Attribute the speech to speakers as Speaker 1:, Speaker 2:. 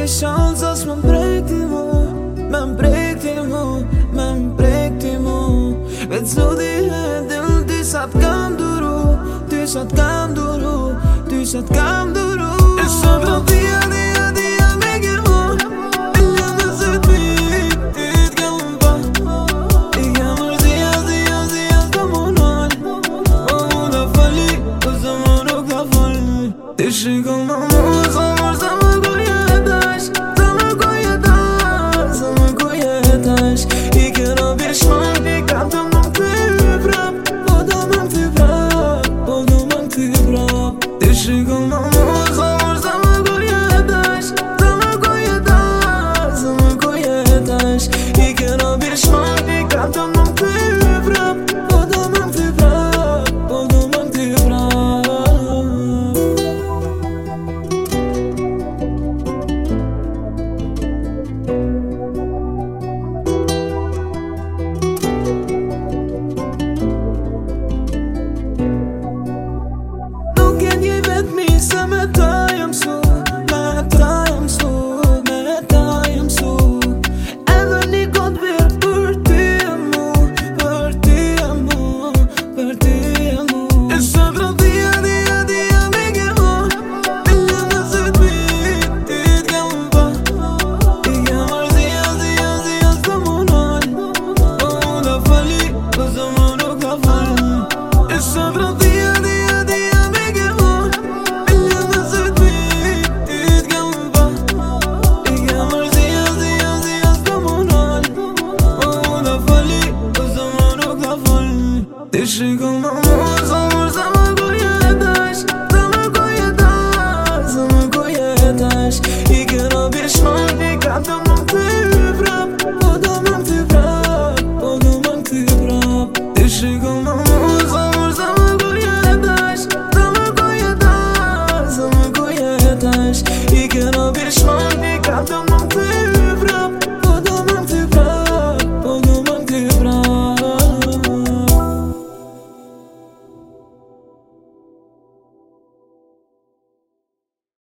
Speaker 1: chans as më mprek ti mu, me mprek ti mu, me mprek ti mu. Vetë zoti e dil ty sa t'kam duru, ty sa t'kam duru, ty sa t'kam duru. E shumë të